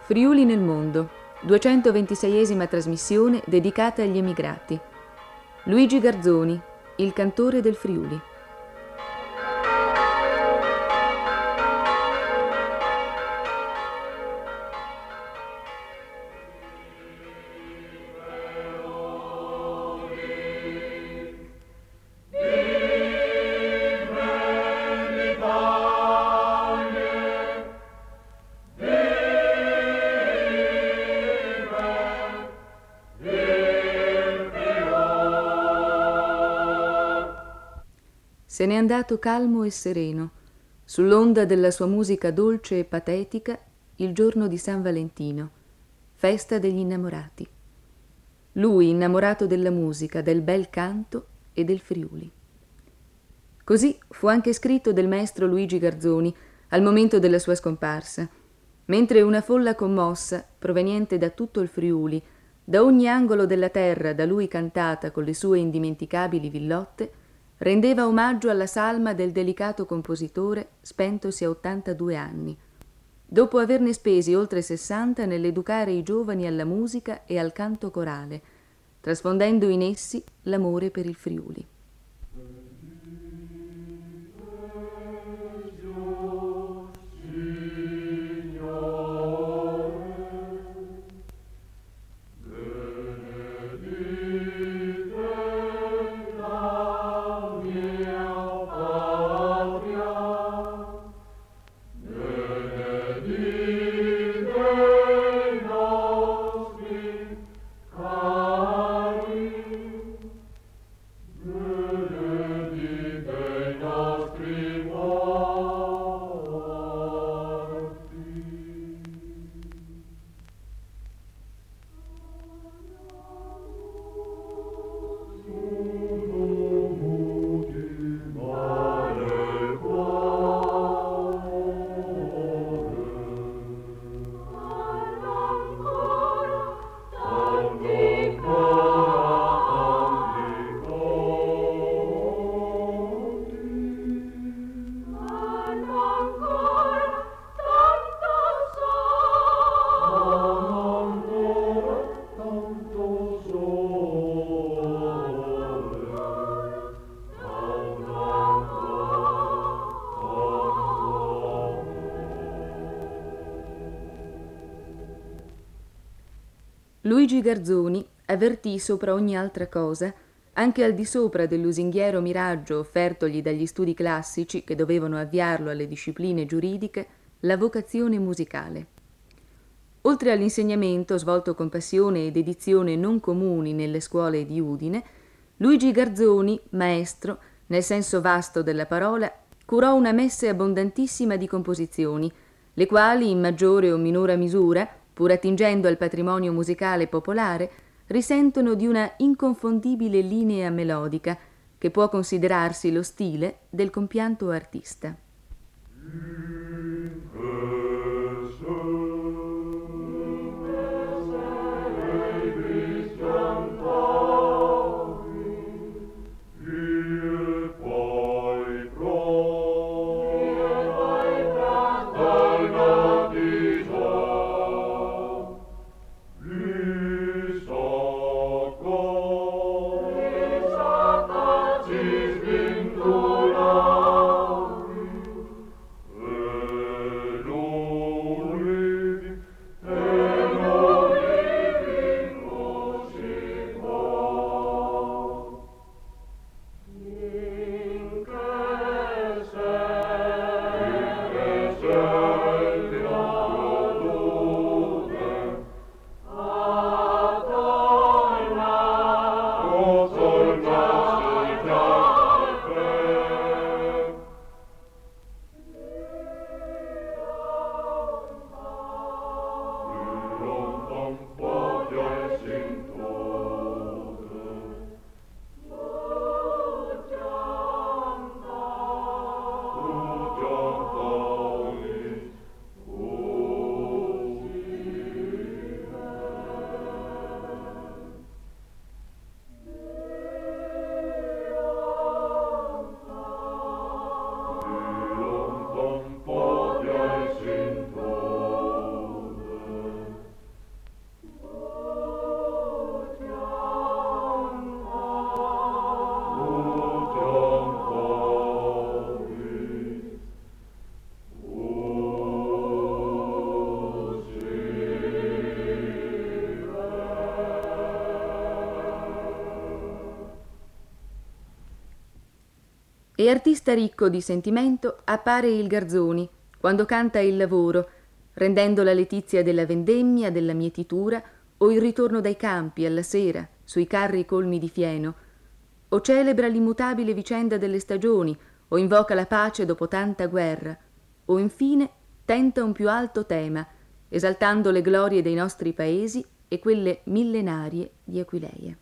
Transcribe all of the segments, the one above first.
Friuli nel mondo, 226esima trasmissione dedicata agli emigrati. Luigi Garzoni, il cantore del Friuli. Se n'è andato calmo e sereno, sull'onda della sua musica dolce e patetica, il giorno di San Valentino, festa degli innamorati. Lui innamorato della musica, del bel canto e del Friuli. Così fu anche scritto del maestro Luigi Garzoni al momento della sua scomparsa, mentre una folla commossa, proveniente da tutto il Friuli, da ogni angolo della terra da lui cantata con le sue indimenticabili villotte, rendeva omaggio alla salma del delicato compositore spentosi a 82 anni, dopo averne spesi oltre 60 nell'educare i giovani alla musica e al canto corale, trasfondendo in essi l'amore per il Friuli. Luigi Garzoni avvertì sopra ogni altra cosa, anche al di sopra del lusinghiero miraggio offertogli dagli studi classici che dovevano avviarlo alle discipline giuridiche, la vocazione musicale. Oltre all'insegnamento svolto con passione e dedizione non comuni nelle scuole di Udine, Luigi Garzoni, maestro, nel senso vasto della parola, curò una messe abbondantissima di composizioni, le quali, in maggiore o minore misura, pur attingendo al patrimonio musicale popolare, risentono di una inconfondibile linea melodica che può considerarsi lo stile del compianto artista. E artista ricco di sentimento appare il Garzoni, quando canta il lavoro, rendendo la letizia della vendemmia, della mietitura, o il ritorno dai campi alla sera, sui carri colmi di fieno, o celebra l'immutabile vicenda delle stagioni, o invoca la pace dopo tanta guerra, o infine tenta un più alto tema, esaltando le glorie dei nostri paesi e quelle millenarie di Aquileia.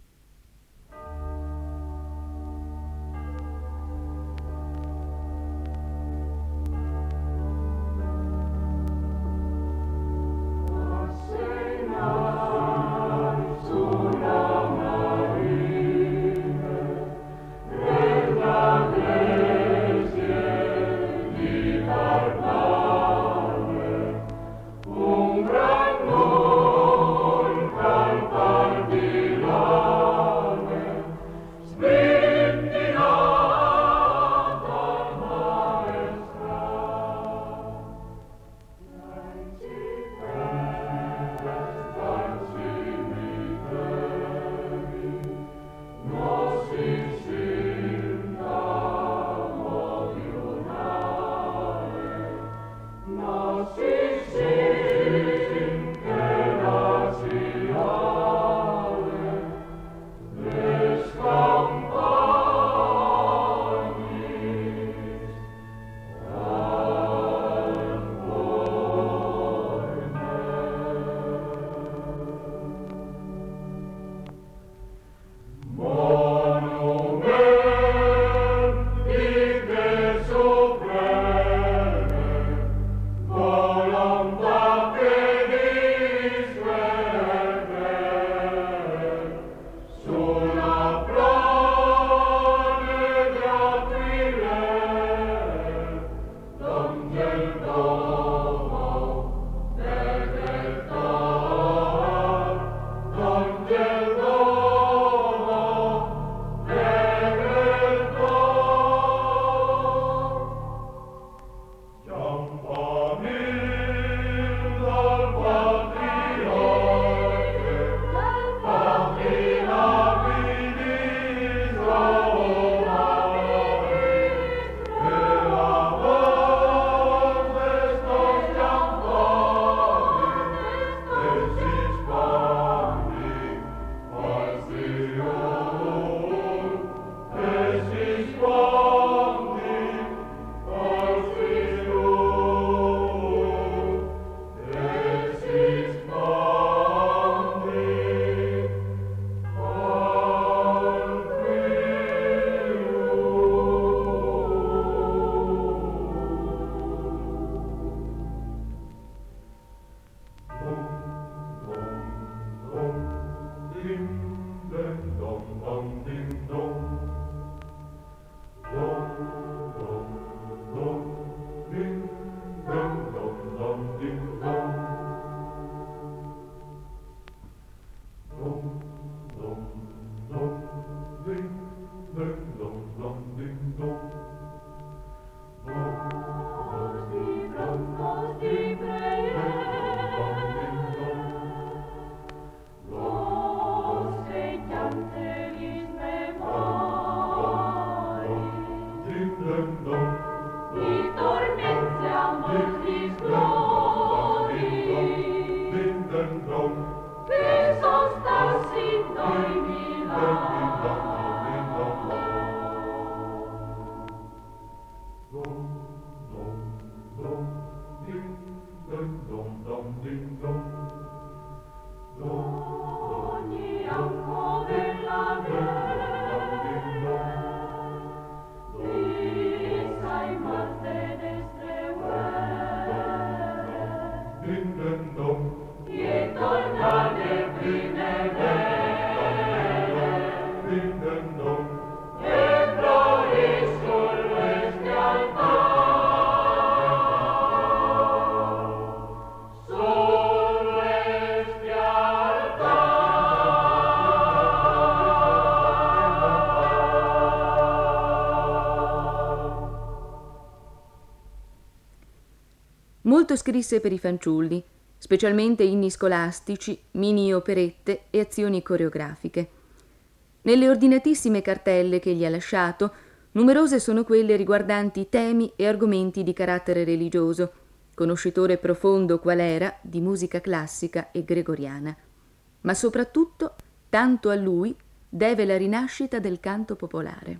Molto scrisse per i fanciulli, specialmente inni scolastici, mini operette e azioni coreografiche. Nelle ordinatissime cartelle che gli ha lasciato Numerose sono quelle riguardanti temi e argomenti di carattere religioso, conoscitore profondo qual era di musica classica e gregoriana. Ma soprattutto, tanto a lui deve la rinascita del canto popolare.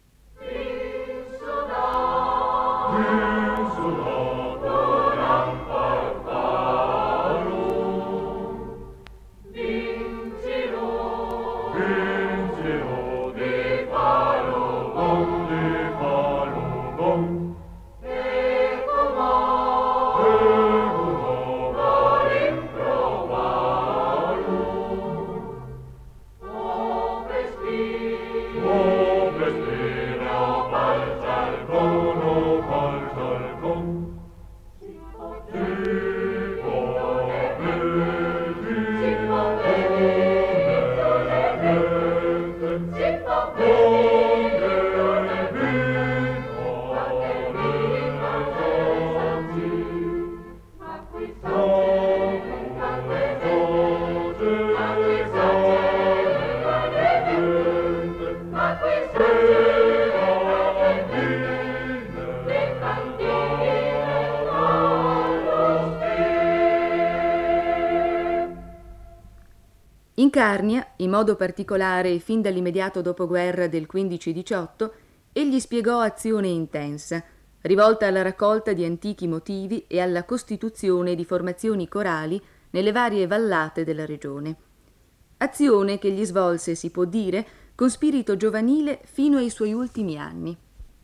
In Carnia, in modo particolare fin dall'immediato dopoguerra del 15-18, egli spiegò azione intensa, rivolta alla raccolta di antichi motivi e alla costituzione di formazioni corali nelle varie vallate della regione. Azione che gli svolse, si può dire, con spirito giovanile fino ai suoi ultimi anni.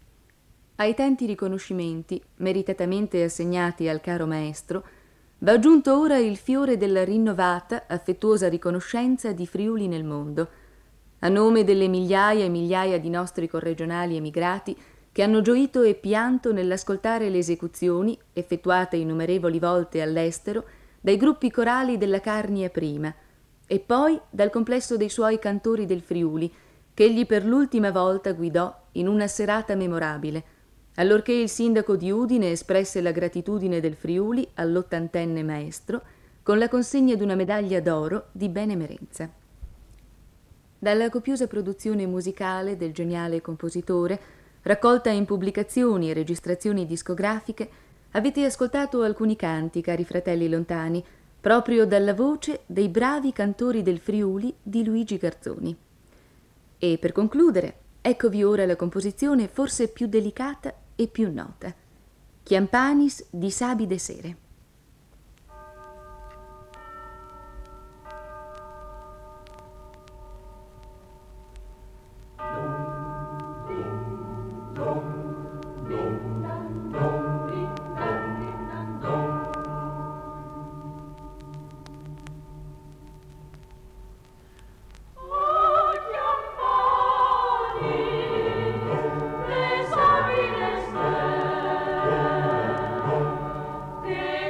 Ai tanti riconoscimenti, meritatamente assegnati al caro maestro, va aggiunto ora il fiore della rinnovata, affettuosa riconoscenza di Friuli nel mondo, a nome delle migliaia e migliaia di nostri corregionali emigrati che hanno gioito e pianto nell'ascoltare le esecuzioni, effettuate innumerevoli volte all'estero, dai gruppi corali della Carnia prima, e poi dal complesso dei suoi cantori del Friuli, che egli per l'ultima volta guidò in una serata memorabile, allorché il sindaco di Udine espresse la gratitudine del Friuli all'80enne maestro con la consegna di una medaglia d'oro di benemerenza. Dalla copiosa produzione musicale del geniale compositore, raccolta in pubblicazioni e registrazioni discografiche, avete ascoltato alcuni canti, cari fratelli lontani, proprio dalla voce dei bravi cantori del Friuli di Luigi Garzoni. E per concludere, eccovi ora la composizione forse più delicata e più nota, Chiampanis di Sabi de Sere. Yeah.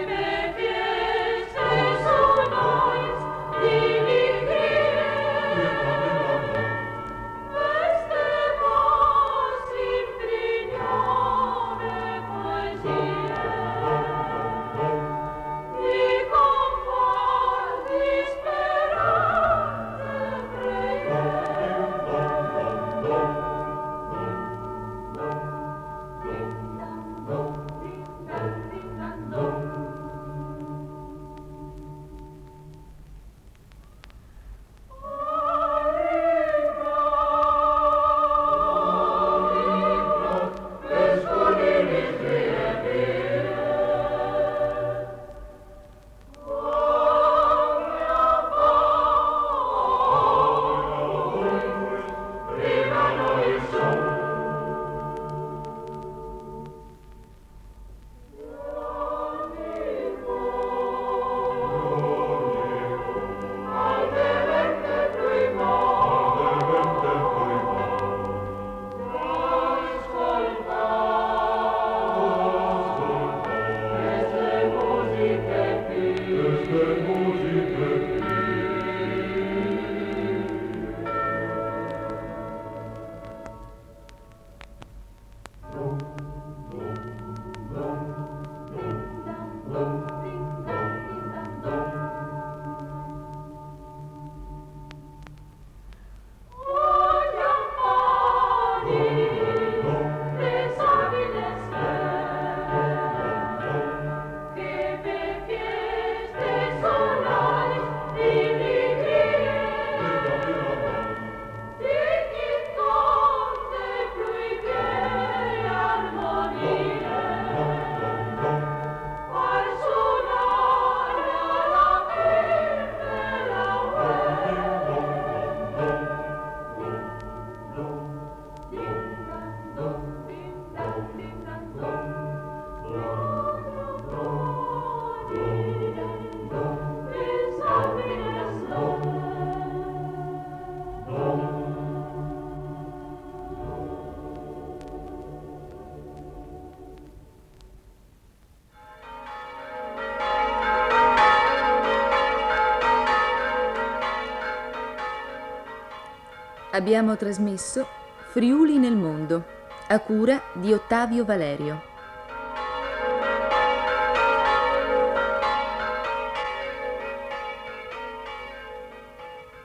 Abbiamo trasmesso Friuli nel mondo, a cura di Ottavio Valerio.